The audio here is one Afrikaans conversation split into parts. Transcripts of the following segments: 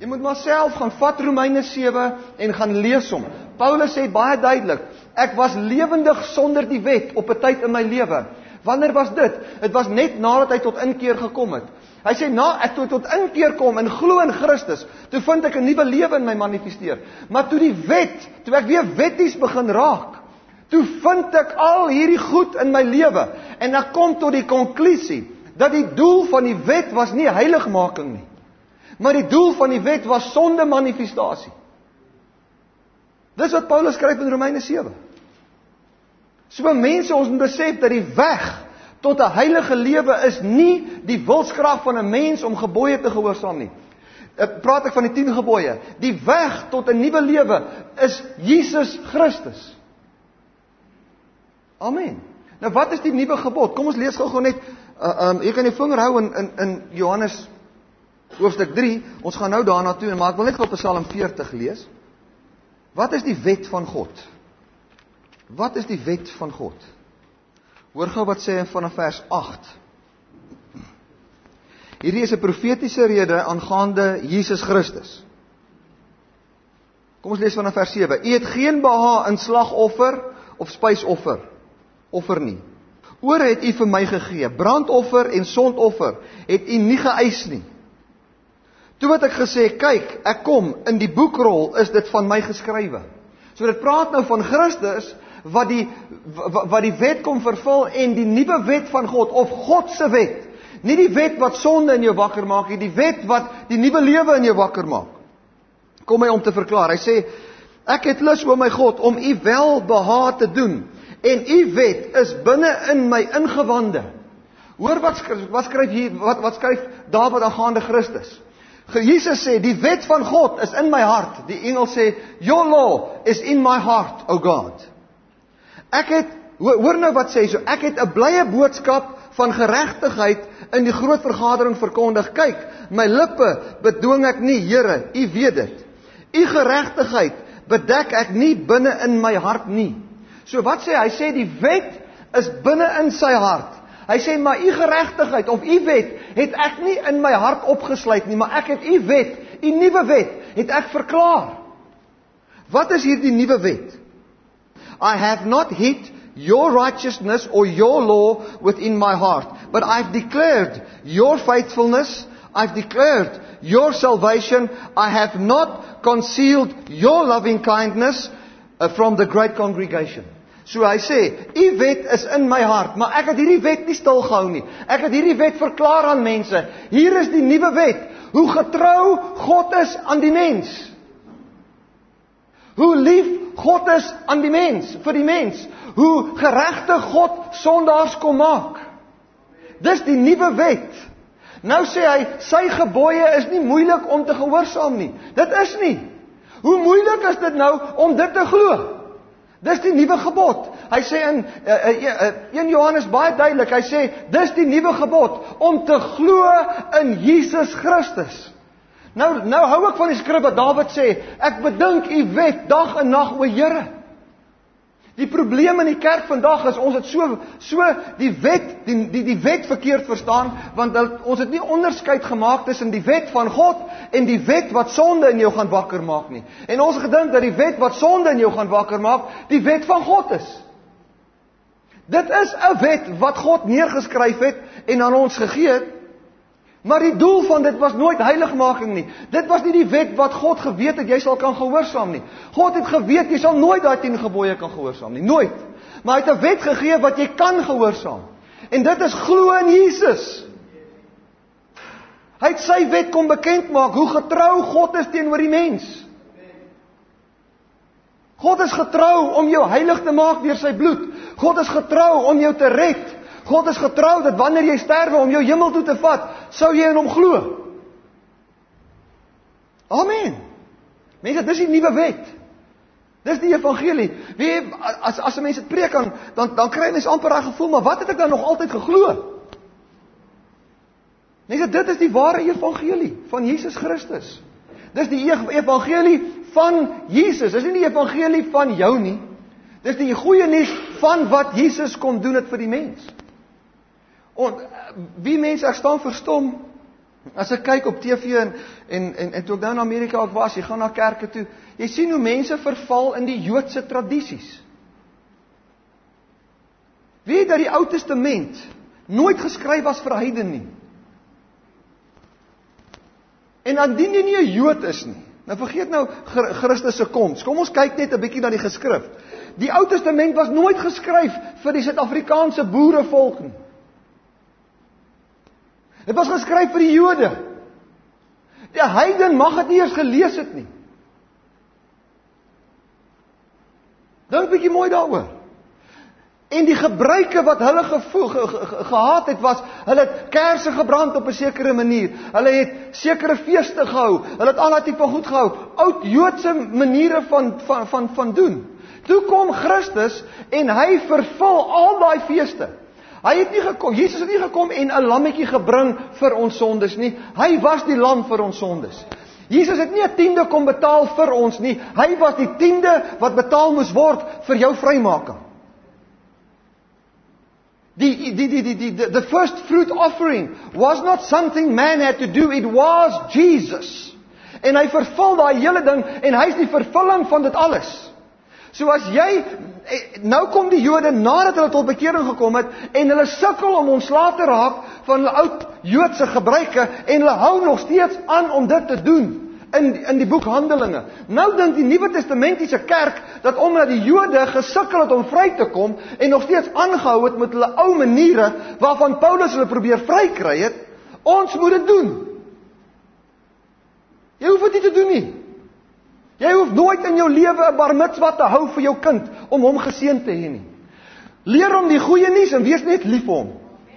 Jy moet maar self gaan vat Romeine 7 en gaan lees hom. Paulus sê baie duidelik, ek was lewendig sonder die wet op 'n tyd in my lewe. Wanneer was dit? Dit was net nadat hy tot inkeer gekom het. Hy sê, ek toe tot inkeer kom en glo in Christus, toe vind ek 'n nuwe lewe in my manifesteer. Maar toe ek weer wetties begin raak, toe vind ek al hierdie goed in my lewe. En ek kom tot die konklusie, dat die doel van die wet was nie heiligmaking nie. Maar die doel van die wet was sonde manifestasie. Dis wat Paulus skryf in Romeine 7. So mense, ons moet besef dat die weg tot 'n heilige lewe is nie die wilskrag van 'n mens om gebooie te gehoorsaam nie. Praat ek van die 10 gebooie. Die weg tot 'n nuwe lewe is Jesus Christus. Amen. Nou wat is die nuwe gebod? Kom ons lees gou net, jy kan jou vinger hou in Johannes hoofstuk 3, ons gaan nou daarna toe, maar ek wil net gou Psalm 40 lees. Wat is die wet van God? Wat is die wet van God? Hoor gou wat sê hy vanaf vers 8. Hierdie is 'n profetiese rede aangaande Jesus Christus. Kom ons lees vanaf vers 7. U het geen behaag in slagoffer of spysoffer, offer nie. Ore het u vir my gegee, brandoffer en sondoffer het u nie geëis nie. Toe het ek gesê, kyk, ek kom, in die boekrol is dit van my geskrywe. So dit praat nou van Christus, wat die wet kom vervul, en die nuwe wet van God, of God se wet. Nie die wet wat sonde in jou wakker maak, nie die wet wat die nuwe lewe in jou wakker maak. Kom hy om te verklaar, hy sê, ek het lus, o my God, om u welbehaag te doen, en u wet is binne in my ingewande. Hoor wat skryf Dawid aangaande Christus. Jesus sê, die wet van God is in my hart. Die engel sê, your law is in my heart, O God. Hoor nou wat sê, so, ek het 'n blye boodskap van geregtigheid in die groot vergadering verkondig. Kyk, my lippe bedwing ek nie, Here, u weet dit. U geregtigheid bedek ek nie binne in my hart nie. So wat sê hy? Hy sê die wet is binne in sy hart. Hy sê, maar u geregtigheid of u wet het ek nie in my hart opgesluit nie, maar ek het u wet, u nuwe wet, het ek verklaar. Wat is hierdie nuwe wet? I have not hid your righteousness or your law within my heart, but I've declared your faithfulness, I've declared your salvation, I have not concealed your loving kindness from the great congregation. So hy sê, u wet is in my hart, maar ek het hierdie wet nie stilgehou nie. Ek het hierdie wet verklaar aan mense. Hier is die nuwe wet, hoe getrou God is aan die mens. Hoe lief God is aan die mens, vir die mens. Hoe geregtig God sondaars kom maak. Dis die nuwe wet. Nou sê hy, sy gebooie is nie moeilik om te gehoorsaam nie. Dit is nie. Hoe moeilik is dit nou om dit te glo? Dis die nuwe gebod. Hy sê in 1 Johannes baie duidelik, hy sê, dis die nuwe gebod, om te glo in Jesus Christus. Nou hou ek van die skrif wat Dawid sê, ek bedink u wet dag en nag, o Here. Die probleem in die kerk vandag is, ons het so die wet verkeerd verstaan, want ons het nie onderskeid gemaak tussen die wet van God en die wet wat sonde in jou gaan wakker maak nie. En ons het gedink dat die wet wat sonde in jou gaan wakker maak, die wet van God is. Dit is 'n wet wat God neergeskryf het en aan ons gegee het, maar die doel van dit was nooit heiligmaking nie. Dit was nie die wet wat God geweet het jy sal kan gehoorsaam nie. God het geweet jy sal nooit daai 10 gebooie kan gehoorsaam nie, nooit. Maar hy het 'n wet gegee wat jy kan gehoorsaam. En dit is glo in Jesus. Hy het sy wet kom bekend maak hoe getrou God is teenoor die mens. God is getrou om jou heilig te maak deur sy bloed. God is getrou om jou te red. God is getrou dat wanneer jy sterwe om jou hemel toe te vat, sou jy in hom glo. Amen. Mense, dis die nuwe wet. Dis die evangelie. Wie as 'n mens dit preek dan kry mens amper daai gevoel, maar wat het ek dan nog altyd geglo? Mense, dit is die ware evangelie van Jesus Christus. Dis die evangelie van Jesus. Dis nie die evangelie van jou nie. Dis die goeie nuus van wat Jesus kom doen het vir die mens. Wie mense, ek staan verstom, As ek kyk op TV en toe ek nou in Amerika ook was, jy gaan na kerke toe, jy sien hoe mense verval in die Joodse tradisies. Weet dat die Ou Testament nooit geskryf was vir heidene nie. En indien jy nie 'n Jood is nie, nou vergeet nou Christus se koms. Kom ons kyk net 'n bietjie na die geskrif. Die Ou Testament was nooit geskryf vir die Suid-Afrikaanse boerevolk nie. Dit was geskryf vir die Jode. Die heiden mag dit nie eers gelees het nie. Dink bietjie mooi daaroor. En die gebruike wat hulle gehad het was, hulle het kersse gebrand op 'n sekere manier. Hulle het sekere feeste gehou. Hulle het al daai tipe goed gehou. Oud Joodse maniere van doen. Toe kom Christus en hy vervul al daai feeste. Hy het nie gekom, Jesus het nie gekom en 'n lammetjie gebring vir ons sondes nie. Hy was die lam vir ons sondes. Jesus het nie 'n tiende kom betaal vir ons nie. Hy was die tiende wat betaal moes word vir jou vrymaking. The first fruit offering was not something man had to do, it was Jesus. En hy vervul daai hele ding en hy is die vervulling van dit alles. So as jy, nou kom die Jode nadat hulle tot bekering gekom het en hulle sukkel om ontslae te raak van hulle oud Joodse gebruike en hulle hou nog steeds aan om dit te doen in die boek Handelinge. Nou dink die Nuwe Testamentiese kerk dat omdat die Jode gesukkel het om vry te kom en nog steeds aangehou het met hulle ou maniere waarvan Paulus hulle probeer vrykry het, ons moet dit doen. Jy hoef dit nie te doen nie. Jy hoef nooit in jou lewe 'n bar mitzwa te hou vir jou kind om hom geseën te hê nie. Leer hom die goeie nuus en wees net lief vir hom.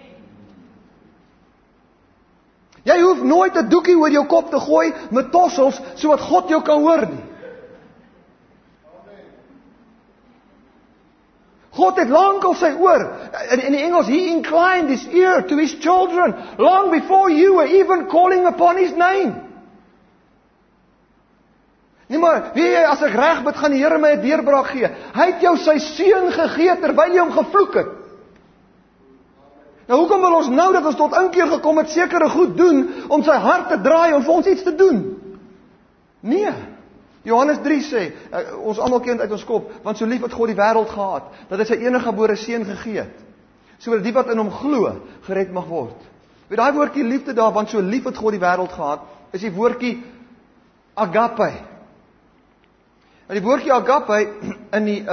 Jy hoef nooit 'n doekie oor jou kop te gooi met tossels sodat God jou kan hoor nie. God het lankal sy oor. In die Engels, he inclined his ear to his children long before you were even calling upon his name. Nee maar, weet jy, as ek reg bid, gaan die Here my 'n deurbraak gee. Hy het jou sy seun gegee terwyl jy hom gevloek het. Nou hoekom wil ons nou dat ons tot inkeer gekom het sekere goed doen om sy hart te draai om vir ons iets te doen? Nee. Johannes 3 sê, ons almal ken dit uit ons kop, want so lief het God die wêreld gehad, dat hy sy eniggebore seun gegee het, sodat die wat in hom glo, gered mag word. Weet daai woordjie liefde daar, want so lief het God die wêreld gehad, is die woordjie agape. En die woordjie agape in die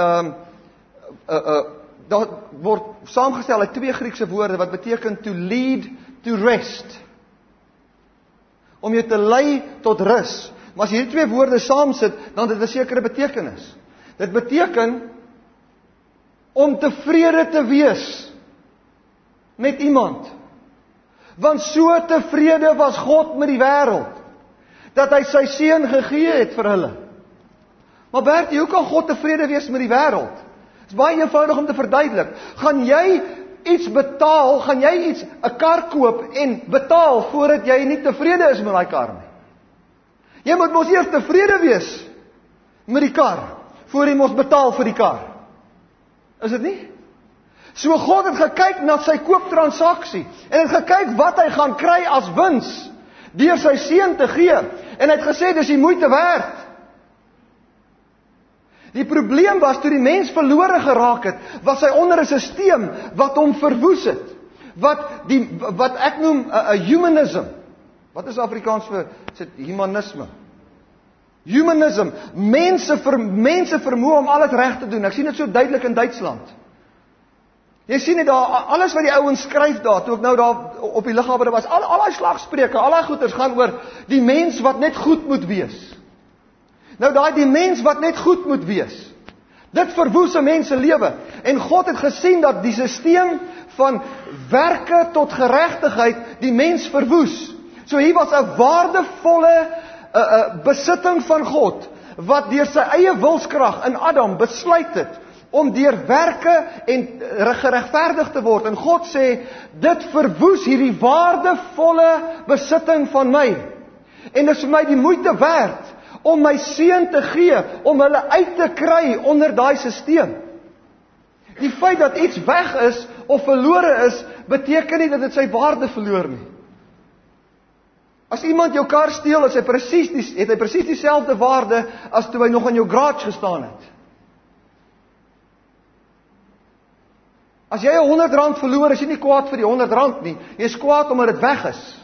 daar word saamgestel uit 2 Griekse woorde wat beteken to lead to rest. Om jou te lei tot rus. Maar as jy hierdie 2 woorde saamsit, dan het dit 'n sekere betekenis. Dit beteken om tevrede te wees met iemand. Want so tevrede was God met die wêreld, dat hy sy seun gegee het vir hulle. Maar Bertie, hoe kan God tevrede wees met die wêreld? Dit is baie eenvoudig om te verduidelik. Gaan jy iets betaal, gaan jy 'n kar koop en betaal voordat jy nie tevrede is met daai kar nie? Jy moet mos eers tevrede wees met die kar, voor jy mos betaal vir die kar. Is dit nie? So God het gekyk na sy kooptransaksie, en het gekyk wat hy gaan kry as wins, deur sy seun te gee, en hy het gesê, dis die moeite werd. Die probleem was, toe die mens verlore geraak het, was hy onder 'n stelsel wat hom verwoes het, wat ek noem 'n humanism. Wat is Afrikaans vir humanisme? Humanism. Mense vermoë om alles reg te doen. Ek sien dit so duidelik in Duitsland. Jy sien dit daar, alles wat die ouens skryf daar, toe ek nou daar op die lughawe was, al daai slagspreuke, al daai goeters gaan oor die mens wat net goed moet wees. Nou die mens wat net goed moet wees. Dit verwoes 'n mens se lewe. En God het gesien dat die stelsel van werke tot geregtigheid die mens verwoes. So hier was 'n waardevolle besitting van God, wat deur sy eie wilskrag in Adam besluit het om deur werke en geregverdig te word. En God sê, dit verwoes hierdie waardevolle besitting van my. En dit is vir my die moeite werd om my seun te gee, om hulle uit te kry onder daai stelsel. Die feit dat iets weg is of verlore is, beteken nie dat dit sy waarde verloor nie. As iemand jou kar steel, het hy presies dieselfde waarde as toe hy nog in jou garage gestaan het. As jy R100 verloor, is jy nie kwaad vir die R100 nie. Jy is kwaad omdat dit weg is.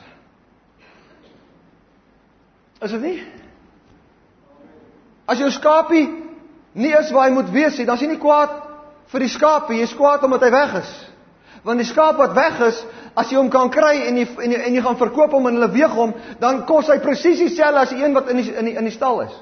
Is dit nie? As jou skapie nie is waar hy moet wees nie, dan is jy nie kwaad vir die skapie, jy is kwaad omdat hy weg is. Want die skaap wat weg is, as jy hom kan kry en jy gaan verkoop hom en hulle weeg hom, dan kos hy presies dieselfde as die een wat in die stal is.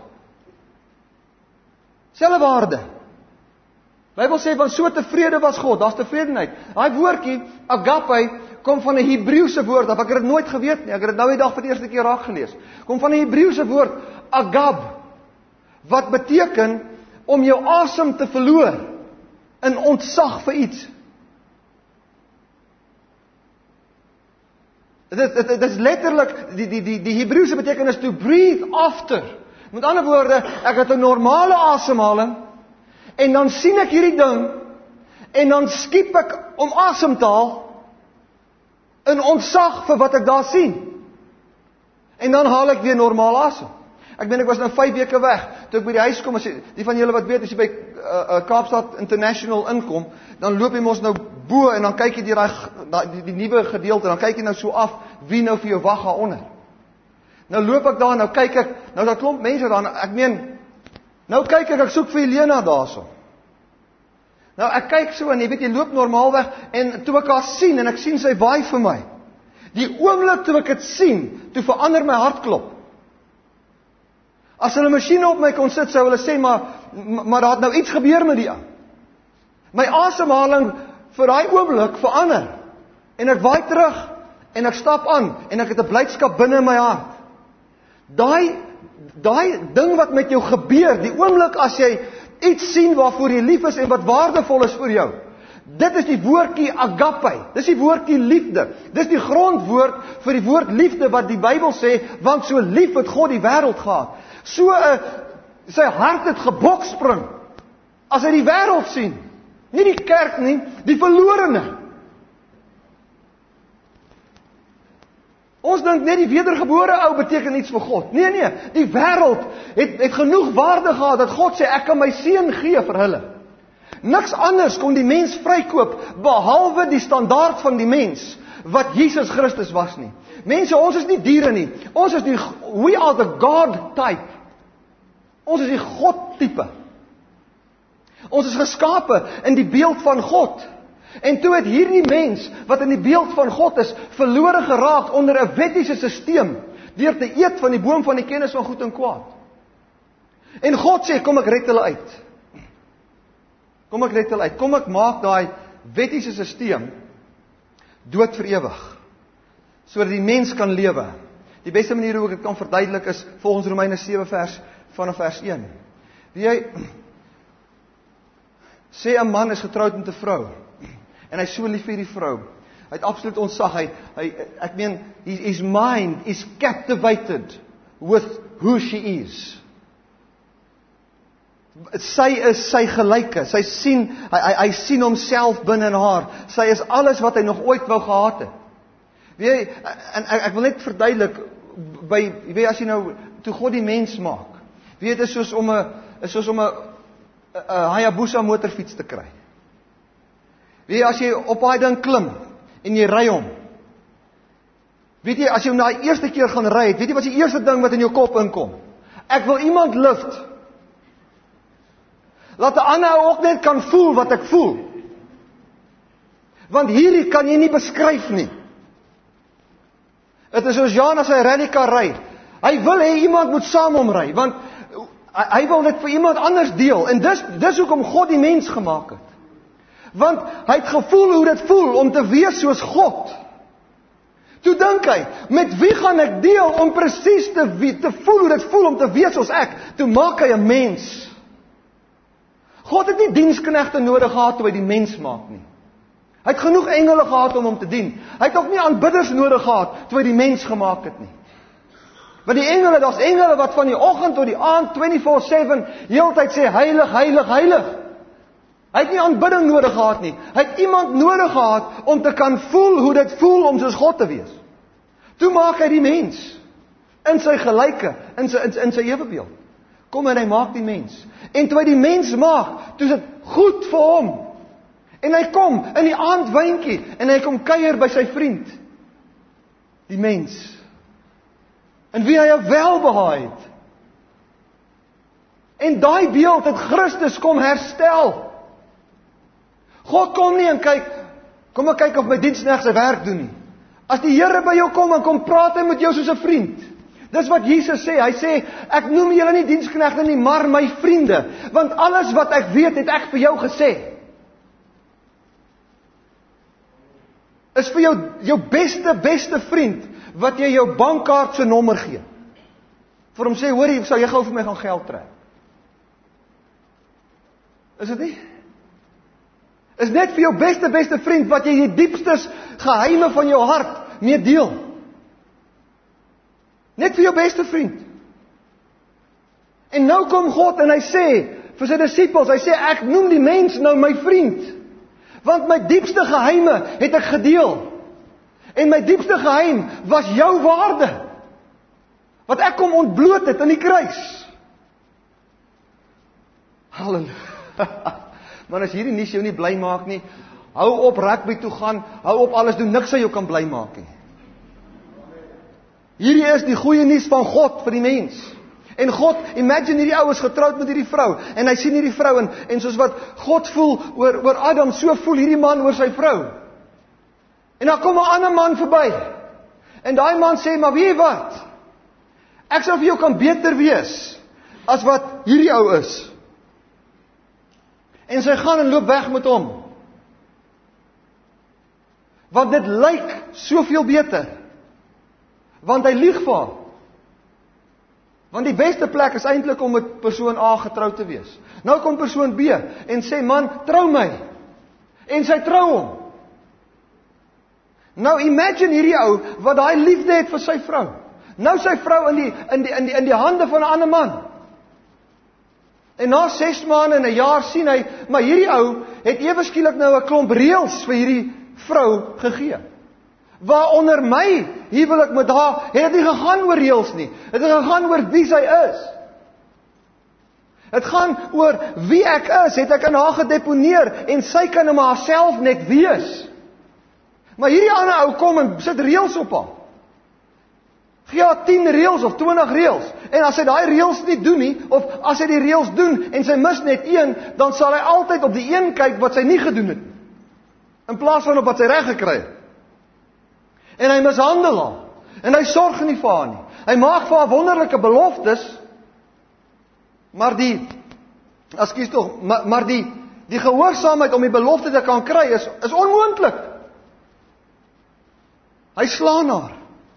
Selfe waarde. Bybel sê van so tevrede was God, daar's tevredenheid. Daai woordjie agape kom van 'n Hebreëse woord, ek het dit nooit geweet nie. Ek het dit nou die dag vir die eerste keer raak gelees. Kom van 'n Hebreëse woord agab wat beteken om jou asem te verloor in ontzag vir iets. Dit is letterlik die Hebreëse betekenis to breathe after. Met ander woorde, ek het 'n normale asemhaling en dan sien ek hierdie ding en dan skiep ek om asem te haal in ontzag vir wat ek daar sien. En dan haal ek weer normaal asem. Ek was nou 5 weke weg. Toe ek by die huis kom, as jy, die van julle wat weet, as jy by Kaapstad International inkom, dan loop jy mos nou bo en dan kyk jy die nuwe gedeelte, dan kyk jy nou so af, wie nou vir jou wag daar onder. Nou loop ek daar, nou kyk ek, nou daar klomp mense daar, nou kyk ek soek vir Helena daarso. Nou ek kyk so en jy weet, jy loop normaalweg, en toe ek haar sien, en ek sien sy waai vir my. Die oomblik toe ek dit sien, toe verander my hartklop. As hulle 'n masjien op my kon sit, sou hulle sê, maar daar het nou iets gebeur met die ou. My asemhaling vir daai oomblik verander. En ek waai terug, en ek stap aan, en ek het 'n blydskap binne in my hart. Daai ding wat met jou gebeur, die oomblik as jy iets sien waarvoor jy lief is, en wat waardevol is vir jou. Dit is die woordjie agape, dis die woordjie liefde. Dis die grondwoord vir die woord liefde wat die Bybel sê, want so lief het God die wêreld gehad. Sy hart het gebokspring as hy die wêreld sien. Nie die kerk nie, die verlorene. Ons dink net die wedergebore ou beteken iets vir God. Nee, die wêreld het genoeg waarde gehad dat God sê, ek kan my seun gee vir hulle. Niks anders kon die mens vrykoop, behalwe die standaard van die mens, wat Jesus Christus was nie. Mense, ons is nie diere nie. We are the God type. Ons is die God tipe. Ons is geskape in die beeld van God. En toe het hierdie mens, wat in die beeld van God is, verlore geraak onder 'n wettiese stelsel, deur te eet van die boom van die kennis van goed en kwaad. En God sê, kom ek red hulle uit. Kom ek maak daai wettiese stelsel dood vir ewig, sodat die mens kan lewe. Die beste manier hoe ek dit kan verduidelik is volgens Romeine 7 vanaf vers 1. Wie sê 'n man is getroud met 'n vrou en hy is so lief vir die vrou. Hy het absoluut ontzag. His mind is captivated with who she is. Sy is sy gelyke. Hy sien homself binne in haar. Sy is alles wat hy nog ooit wou gehad het. Weet jy, en ek wil net verduidelik, as jy nou, toe God die mens maak, weet jy, dit is soos om 'n Hayabusa motorfiets te kry. Weet jy, as jy op daai ding klim, en jy ry hom, weet jy, as jy hom na die eerste keer gaan ry, weet jy wat die eerste ding wat in jou kop inkom? Ek wil iemand lift. Laat 'n ander ook net kan voel wat ek voel. Want hierdie kan jy nie beskryf nie. Dit is soos Jan as hy rallykar ry. Hy wil hê iemand moet saam hom ry, want hy wil dit vir iemand anders deel. En dis hoekom God die mens gemaak het. Want hy het gevoel hoe dit voel om te wees soos God. Toe dink hy, met wie gaan ek deel om presies te voel hoe dit voel om te wees soos ek? Toe maak hy 'n mens. God het nie diensknegte nodig gehad toe hy die mens maak nie. Hy het genoeg engele gehad om hom te dien. Hy het ook nie aanbidders nodig gehad toe hy die mens gemaak het nie. Want die engele, daar's engele wat van die oggend tot die aand 24/7 heeltyd sê heilig, heilig, heilig. Hy het nie aanbidding nodig gehad nie. Hy het iemand nodig gehad om te kan voel hoe dit voel om soos God te wees. Toe maak hy die mens. in sy gelyke, in sy ewebeeld. Kom en hy maak die mens. En toe hy die mens maak, toe is dit goed vir hom. En hy kom in die aandwyntjie en hy kom kuier by sy vriend, die mens, in wie hy 'n welbehae het. En daai beeld het Christus kom herstel. God kom nie en kom ek kyk of my diensknegt sy werk doen nie. As die Here by jou kom en kom praat hy met jou soos 'n vriend. Dis wat Jesus sê. Hy sê, ek noem julle nie diensknegte nie, maar my vriende, want alles wat ek weet, het ek vir jou gesê. Is vir jou beste vriend, wat jy jou bankkaart se nommer gee. Vir hom sê, hoor jy, sal jy gou vir my gaan geld trek? Is dit nie? Is net vir jou beste vriend, wat jy die diepstes geheime van jou hart mee deel. Net vir jou beste vriend. En nou kom God en hy sê, vir sy disippels, hy sê, ek noem die mens nou my vriend. Want my diepste geheime het ek gedeel. En my diepste geheim was jou waarde. Wat ek kom ontbloot het in die kruis. Halleluja. Maar as hierdie nuus jou nie bly maak nie, hou op rugby toe gaan, hou op alles doen, niks sal jou kan bly maak nie. Hierdie is die goeie nuus van God vir die mens. En God, imagine hierdie ou is getroud met hierdie vrou, en hy sien hierdie vrou, en soos wat God voel oor Adam, so voel hierdie man oor sy vrou. En dan kom 'n ander man verby, en daai man sê, maar weet jy wat? Ek sal vir jou kan beter wees, as wat hierdie ou is. En sy gaan en loop weg met hom. Want dit lyk soveel beter. Want hy lieg vir haar. Want die beste plek is eintlik om met persoon A getroud te wees. Nou kom persoon B en sê, man, trou my. En sy trou hom. Nou imagine hierdie ou, wat daai liefde het vir sy vrou. Nou sy vrou in die hande van 'n ander man. En na 6 maande en 1 jaar sien hy, maar hierdie ou het ewe skielik nou 'n klomp reëls vir hierdie vrou gegee. Waaronder my huwelik met haar, het dit nie gegaan oor reëls nie. Het gegaan oor wie sy is. Het gaan oor wie ek is, het ek in haar gedeponeer, en sy kan in haarself net wees. Maar hierdie ander ou kom en sit reëls op haar. Gee haar 10 reëls of 20 reëls. En as sy daai reëls nie doen nie, of as sy die reëls doen en sy mis net een, dan sal hy altyd op die een kyk wat sy nie gedoen het, in plaas van op wat sy reg gekry het. En hy mishandel haar. En hy sorg nie vir haar nie. Hy maak vir haar wonderlike beloftes, maar die gehoorsaamheid om die belofte te kan kry is onmoontlik. Hy slaan haar.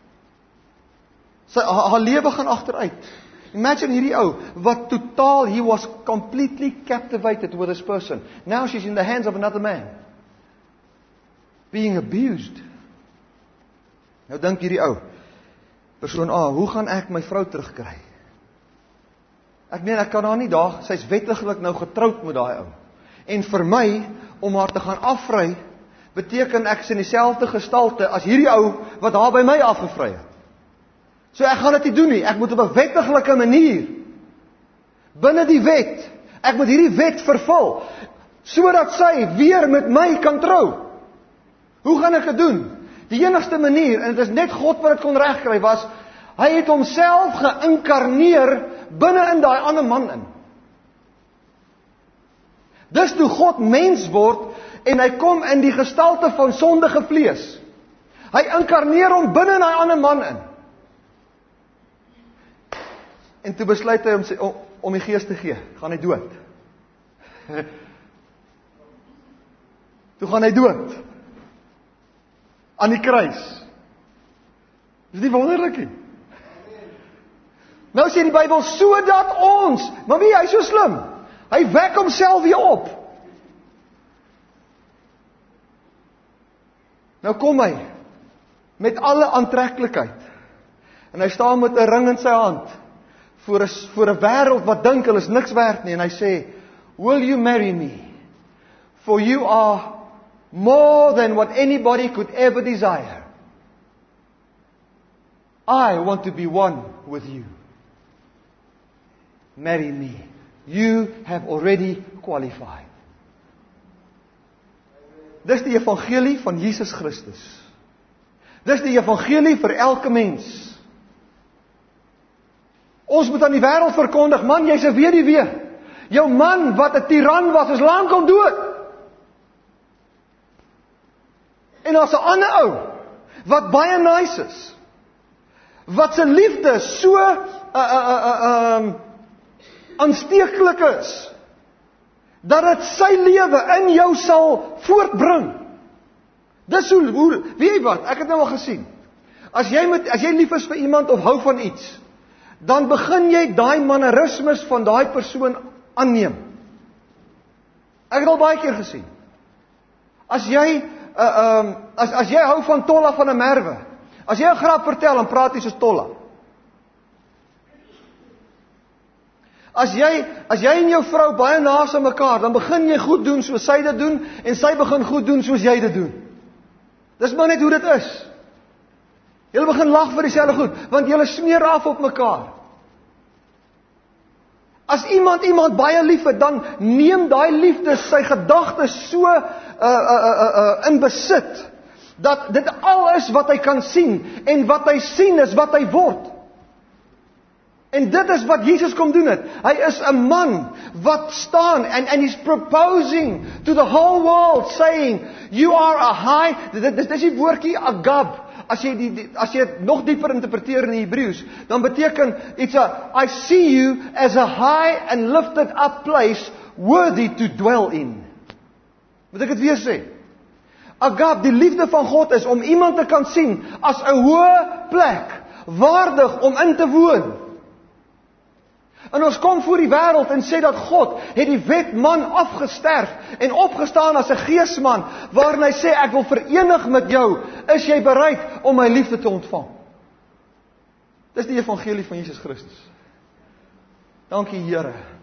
Haar lewe gaan agteruit. Imagine hierdie ou, wat totaal, he was completely captivated with this person. Now she's in the hands of another man. Being abused. Nou dink hierdie ou, persoon A, hoe gaan ek my vrou terugkry? Ek meen, ek kan haar nie daar, sy's wettiglik nou getroud met daai ou. En vir my, om haar te gaan afvry, beteken ek is in dieselfde gestalte as hierdie ou, wat haar by my afgevry het. So ek gaan dit nie doen nie, ek moet op 'n wettiglike manier, binne die wet, ek moet hierdie wet vervul, sodat sy weer met my kan trou. Hoe gaan ek dit doen? Die enigste manier, en dit is net God wat dit kon regkry, was, hy het homself geïnkarneer binne in daai ander man in. Dis toe God mens word, en hy kom in die gestalte van sondige vlees. Hy inkarneer hom binne in daai ander man in. En toe besluit hy om die gees te gee, gaan hy dood. Toe gaan hy dood. Aan die kruis. Dis nie wonderlik nie. Nou sê die Bybel, sodat ons, maar wie, hy is so slim, hy wek homself weer op. Nou kom hy, met alle aantreklikheid, en hy staan met 'n ring in sy hand, voor 'n wêreld wat dink hulle is niks werd nie, en hy sê, will you marry me? For you are more than what anybody could ever desire. I want to be one with you. Marry me. You have already qualified. Dis die evangelie van Jesus Christus. Dis die evangelie vir elke mens. Ons moet aan die wêreld verkondig, man, jy's 'n weduwee. Jou man wat 'n tiran was, is lankal dood. En daar's 'n ander ou wat baie nice is. Wat se liefde so aansteeklik is dat dit sy lewe in jou sal voortbring. Dis hoe weet jy wat? Ek het nou al gesien. As jy lief is vir iemand of hou van iets, dan begin jy daai mannerismes van daai persoon aanneem. Ek het al baie keer gesien. As jy hou van Tolla van 'n Merwe, as jy 'n grap vertel, dan praat jy soos Tolla. As jy en jou vrou baie naas aan mekaar, dan begin jy goed doen soos sy dit doen, en sy begin goed doen soos jy dit doen. Dis maar net hoe dit is. Julle begin lag vir dieselfde goed, want julle smeer af op mekaar. As iemand baie lief het, dan neem daai liefde sy gedagtes so in besit, dat dit al is wat hy kan sien, en wat hy sien is wat hy word. En dit is wat Jesus kom doen het. Hy is 'n man wat staan, and he's proposing to the whole world, saying, you are a high, dis die woordjie agab. As jy dit nog dieper interpreteer in die Hebreëus, dan beteken I see you as a high and lifted up place worthy to dwell in. Moet ek dit weer sê? Agab, die liefde van God is om iemand te kan sien as 'n hoë plek, waardig om in te woon. En ons kom voor die wêreld en sê dat God het die wetman afgesterf en opgestaan as 'n geesman, waarin hy sê, ek wil verenig met jou, is jy bereid om my liefde te ontvang? Dis die evangelie van Jesus Christus. Dankie Here.